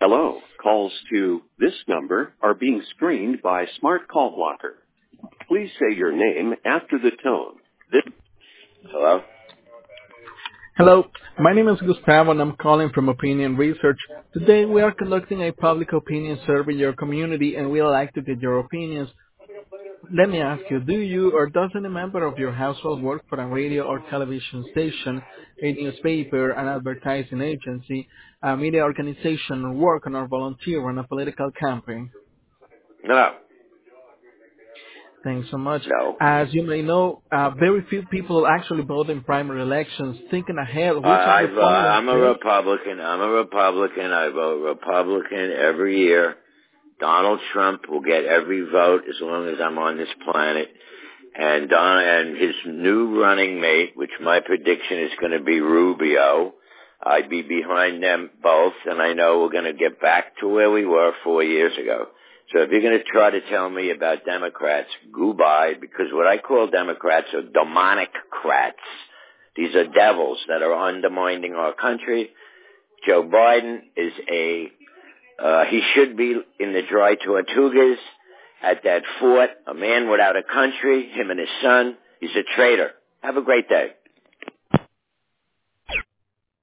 Hello. Calls to this number are being screened by Smart Call Blocker. Please say your name after the tone. Hello? Hello, my name is Gustavo and I'm calling from Opinion Research. Today we are conducting a public opinion survey in your community and we'd like to get your opinions. Let me ask you, do you or does any member of your household work for a radio or television station, a newspaper, an advertising agency, a media organization, or work on or volunteer on a political campaign? No. Thanks so much. No. As you may know, very few people actually vote in primary elections. Thinking ahead, which of the following I'm a bills? Republican. I vote Republican every year. Donald Trump will get every vote as long as I'm on this planet. And his new running mate, which my prediction is going to be Rubio, I'd be behind them both, and I know we're going to get back to where we were 4 years ago. So if you're going to try to tell me about Democrats, goodbye, because what I call Democrats are demonic crats. These are devils that are undermining our country. Joe Biden is he should be in the dry tortugas at that fort, a man without a country, him and his son. He's a traitor. Have a great day.